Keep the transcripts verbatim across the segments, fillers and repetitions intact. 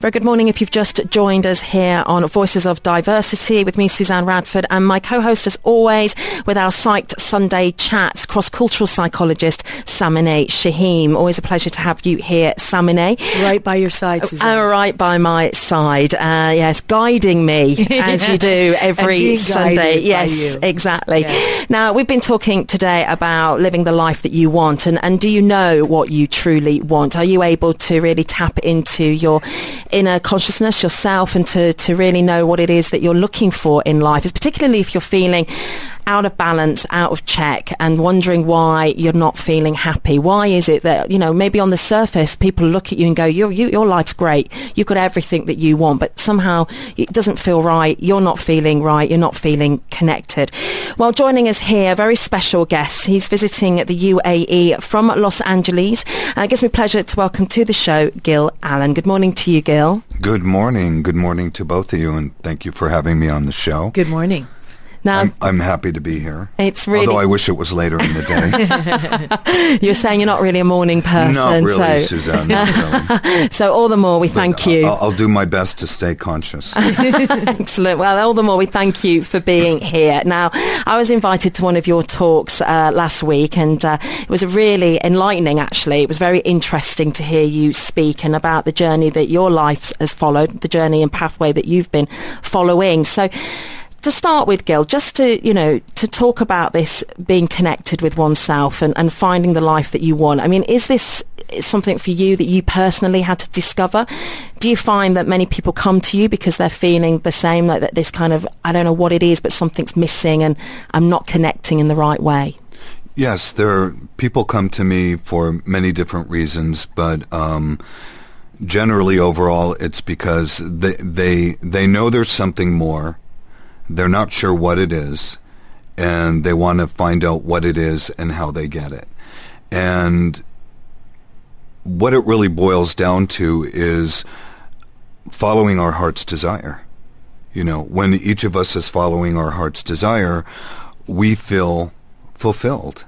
Very good morning if you've just joined us here on Voices of Diversity with me, Suzanne Radford, and my co-host as always with our Psyched Sunday Chats, cross-cultural psychologist Samine Shaheem. Always a pleasure to have you here, Samine. Right by your side, Suzanne. Uh, right by my side, uh, yes, guiding me as you do every Sunday. Yes, exactly. Yes. Now, we've been talking today about living the life that you want, and, and do you know what you truly want? Are you able to really tap into your inner consciousness, yourself, and to, to really know what it is that you're looking for in life? It's particularly if you're feeling out of balance, out of check, and wondering why you're not feeling happy. Why is it that, you know, maybe on the surface people look at you and go, your, you, your life's great, you've got everything that you want, but somehow it doesn't feel right, you're not feeling right, you're not feeling connected. Well, joining us here, a very special guest. He's visiting the U A E from Los Angeles. Uh, it gives me pleasure to welcome to the show Gil Allen. Good morning to you, Gil. Good morning. Good morning to both of you, and thank you for having me on the show. Good morning. Now, I'm, I'm happy to be here. It's really, although I wish it was later in the day. You're saying you're not really a morning person. Not really, so. Suzanne. Not really. So all the more we but thank you. I'll, I'll do my best to stay conscious. Excellent. Well, all the more we thank you for being here. Now, I was invited to one of your talks uh, last week, and uh, it was really enlightening, actually. It was very interesting to hear you speak and about the journey that your life has followed, the journey and pathway that you've been following. So, to start with, Gil, just to, you know, to talk about this being connected with oneself and, and finding the life that you want. I mean, is this something for you that you personally had to discover? Do you find that many people come to you because they're feeling the same, like that this kind of, I don't know what it is, but something's missing and I'm not connecting in the right way? Yes, there people come to me for many different reasons, but um, generally overall it's because they, they, they know there's something more. They're not sure what it is, and they want to find out what it is and how they get it. And what it really boils down to is following our heart's desire. You know, when each of us is following our heart's desire, we feel fulfilled.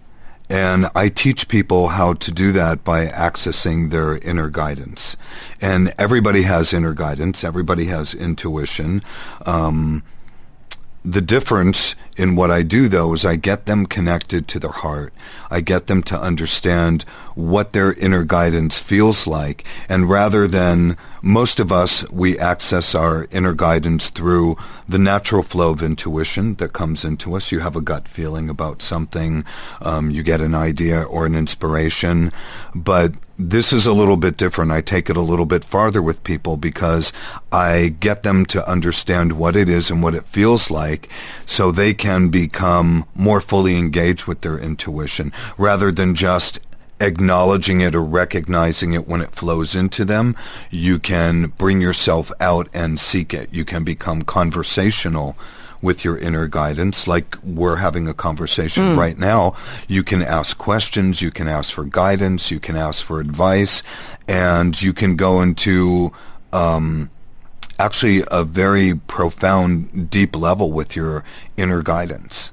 And I teach people how to do that by accessing their inner guidance. And everybody has inner guidance. Everybody has intuition. Um, The difference in what I do, though, is I get them connected to their heart. I get them to understand what their inner guidance feels like. And rather than most of us, we access our inner guidance through the natural flow of intuition that comes into us. You have a gut feeling about something. Um, you get an idea or an inspiration. But this is a little bit different. I take it a little bit farther with people because I get them to understand what it is and what it feels like so they can become more fully engaged with their intuition rather than just acknowledging it or recognizing it when it flows into them. You can bring yourself out and seek it. You can become conversational with your inner guidance, like we're having a conversation mm. right now. You can ask questions, you can ask for guidance, you can ask for advice, and you can go into um, actually a very profound, deep level with your inner guidance.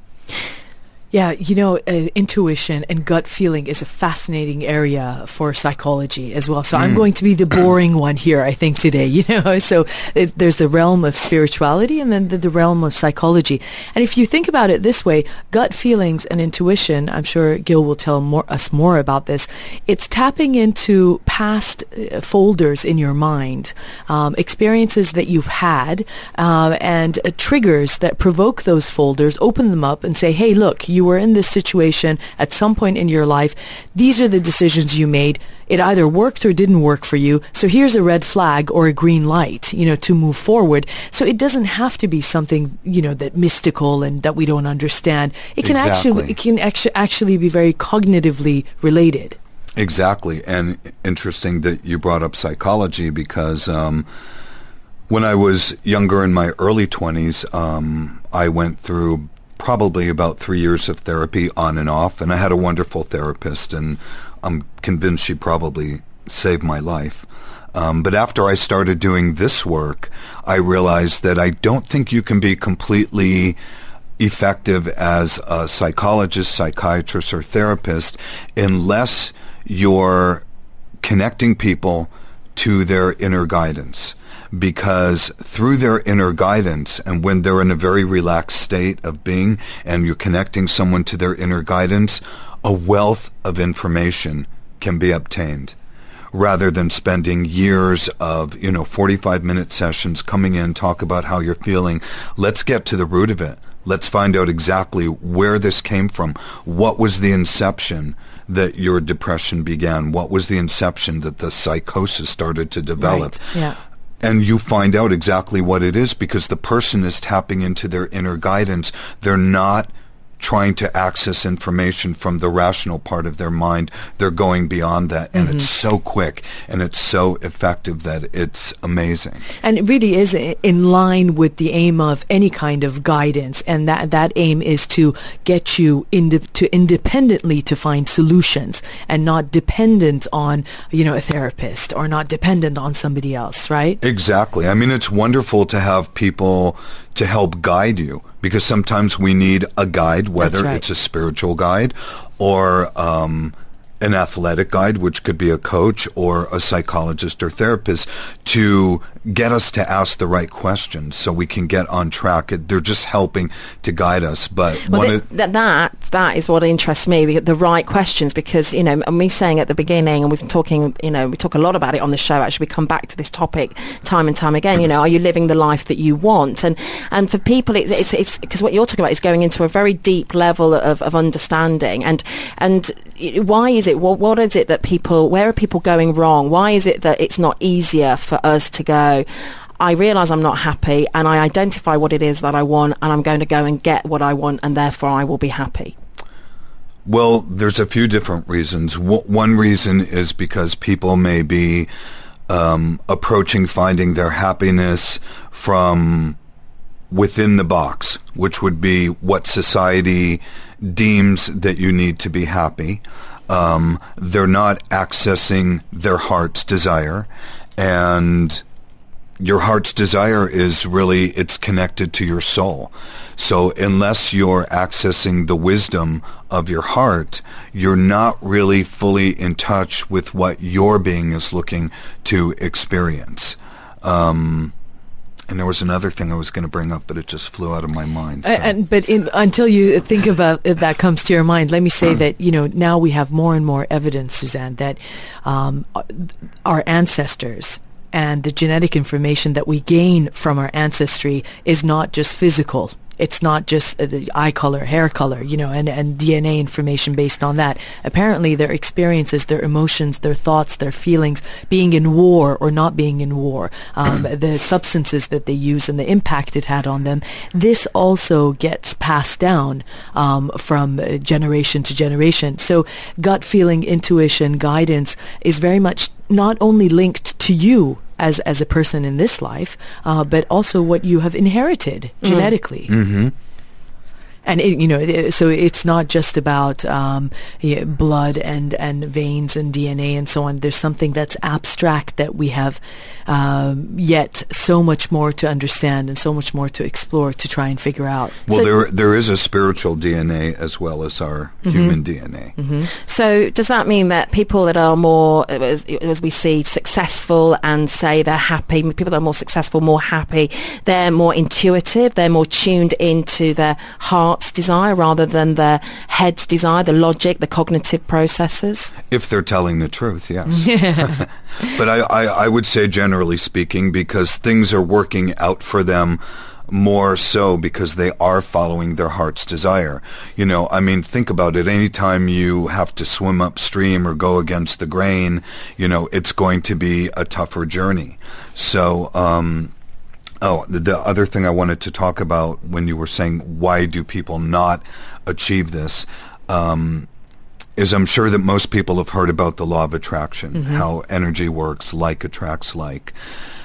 Yeah, you know, uh, intuition and gut feeling is a fascinating area for psychology as well. So mm. I'm going to be the boring one here, I think, today, you know. So it, there's the realm of spirituality and then the, the realm of psychology. And if you think about it this way, gut feelings and intuition, I'm sure Gil will tell more, us more about this, it's tapping into past uh, folders in your mind, um, experiences that you've had, uh, and uh, triggers that provoke those folders, open them up and say, hey, look, you You were in this situation at some point in your life. These are the decisions you made. It either worked or didn't work for you. So here's a red flag or a green light, you know, to move forward. So it doesn't have to be something, you know, that mystical and that we don't understand. It can exactly. actually, it can actu- actually be very cognitively related. Exactly. And interesting that you brought up psychology because, um, when I was younger in my early twenties, um, I went through probably about three years of therapy on and off, and I had a wonderful therapist, and I'm convinced she probably saved my life. Um, but after I started doing this work, I realized that I don't think you can be completely effective as a psychologist, psychiatrist, or therapist unless you're connecting people to their inner guidance. Because through their inner guidance, and when they're in a very relaxed state of being, and you're connecting someone to their inner guidance, a wealth of information can be obtained, rather than spending years of, you know, forty-five minute sessions coming in, talk about how you're feeling. Let's get to the root of it. Let's find out exactly where this came from. What was the inception that your depression began? What was the inception that the psychosis started to develop? Right. Yeah. And you find out exactly what it is, because the person is tapping into their inner guidance. They're not trying to access information from the rational part of their mind. They're going beyond that. And mm-hmm. it's so quick and it's so effective that it's amazing. And it really is in line with the aim of any kind of guidance. And that, that aim is to get you indi- to independently to find solutions, and not dependent on, you know, a therapist, or not dependent on somebody else, right? Exactly. I mean, it's wonderful to have people to help guide you, because sometimes we need a guide, whether right. it's a spiritual guide or um, an athletic guide, which could be a coach or a psychologist or therapist, to get us to ask the right questions so we can get on track. They're just helping to guide us. But well, one th- of that, that that is what interests me, the right questions, because, you know, and me saying at the beginning, and we've been talking, you know, we talk a lot about it on the show, actually, we come back to this topic time and time again, you know, are you living the life that you want? And and for people, it, it's it's because what you're talking about is going into a very deep level of, of understanding. And and why is it, what, what is it that people, where are people going wrong? Why is it that it's not easier for us to go, I realise I'm not happy, and I identify what it is that I want, and I'm going to go and get what I want, and therefore I will be happy? Well, there's a few different reasons. W- one reason is because people may be um, approaching finding their happiness from within the box, which would be what society deems that you need to be happy. Um, they're not accessing their heart's desire, and your heart's desire is really, it's connected to your soul. So unless you're accessing the wisdom of your heart, you're not really fully in touch with what your being is looking to experience. Um, and there was another thing I was going to bring up, but it just flew out of my mind. So. And, but in, until you think about if that comes to your mind, let me say that, you know, now we have more and more evidence, Suzanne, that um, our ancestors and the genetic information that we gain from our ancestry is not just physical. It's not just uh, the eye color, hair color, you know, and, and D N A information based on that. Apparently their experiences, their emotions, their thoughts, their feelings, being in war or not being in war, um, the substances that they use and the impact it had on them, this also gets passed down um, from uh, generation to generation. So gut feeling, intuition, guidance is very much not only linked to you as as a person in this life, uh, but also what you have inherited mm. genetically. Mm-hmm. And, it, you know, it, so it's not just about um, yeah, blood and, and veins and D N A and so on. There's something that's abstract that we have um, yet so much more to understand and so much more to explore to try and figure out. Well, so, there there is a spiritual D N A as well as our mm-hmm. human D N A. Mm-hmm. So does that mean that people that are more, as, as we see, successful and say they're happy, people that are more successful, more happy, they're more intuitive, they're more tuned into their heart desire rather than their head's desire, the logic, the cognitive processes? If they're telling the truth, yes. Yeah. But I, I, I would say generally speaking, because things are working out for them more so because they are following their heart's desire. You know, I mean, think about it. Anytime you have to swim upstream or go against the grain, you know, it's going to be a tougher journey. So, um, Oh, the, the other thing I wanted to talk about when you were saying why do people not achieve this um, is I'm sure that most people have heard about the law of attraction, mm-hmm. how energy works, like attracts like.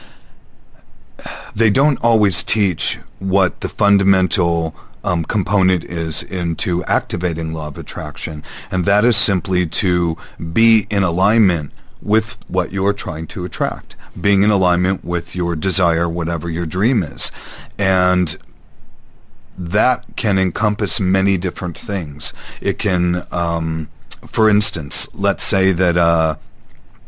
They don't always teach what the fundamental um, component is into activating law of attraction, and that is simply to be in alignment with what you're trying to attract, being in alignment with your desire, whatever your dream is. And that can encompass many different things. It can, um, for instance, let's say that uh,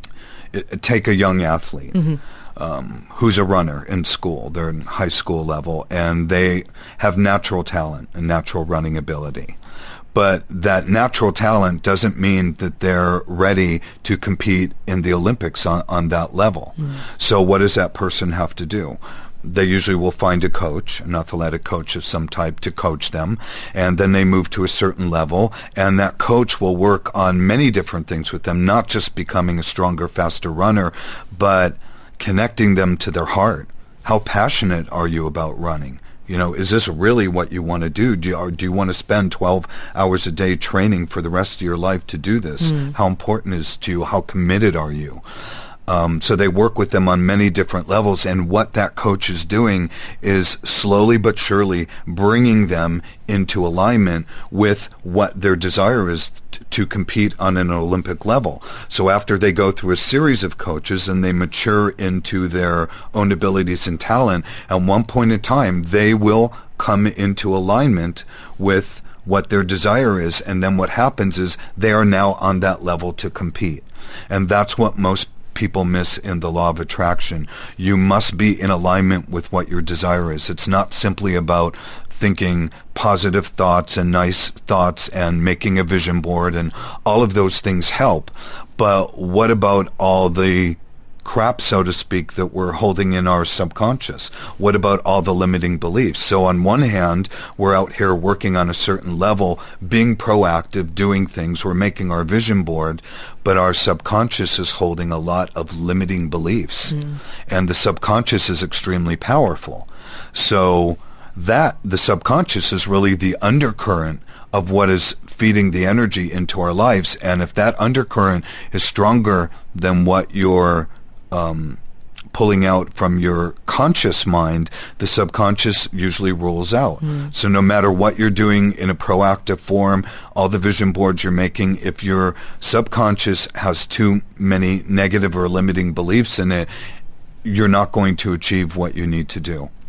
it, take a young athlete. Mm-hmm. Um, who's a runner in school. They're in high school level, and they have natural talent and natural running ability. But that natural talent doesn't mean that they're ready to compete in the Olympics on, on that level. Mm. So what does that person have to do? They usually will find a coach, an athletic coach of some type, to coach them, and then they move to a certain level, and that coach will work on many different things with them, not just becoming a stronger, faster runner, but connecting them to their heart. How passionate are you about running? You know, is this really what you want to do? Do you, or do you want to spend twelve hours a day training for the rest of your life to do this? Mm. How important is it to you? How committed are you? Um, so they work with them on many different levels, and what that coach is doing is slowly but surely bringing them into alignment with what their desire is t- to compete on an Olympic level. So after they go through a series of coaches and they mature into their own abilities and talent, at one point in time, they will come into alignment with what their desire is. And then what happens is they are now on that level to compete. And that's what most people miss in the law of attraction. You must be in alignment with what your desire is. It's not simply about thinking positive thoughts and nice thoughts and making a vision board, and all of those things help. But what about all the crap, so to speak, that we're holding in our subconscious? What about all the limiting beliefs? So on one hand, we're out here working on a certain level, being proactive, doing things, we're making our vision board, but our subconscious is holding a lot of limiting beliefs. Mm. And the subconscious is extremely powerful. So that, the subconscious, is really the undercurrent of what is feeding the energy into our lives. And if that undercurrent is stronger than what you're Um, pulling out from your conscious mind, the subconscious usually rules out. Mm. So no matter what you're doing in a proactive form, all the vision boards you're making, if your subconscious has too many negative or limiting beliefs in it, you're not going to achieve what you need to do.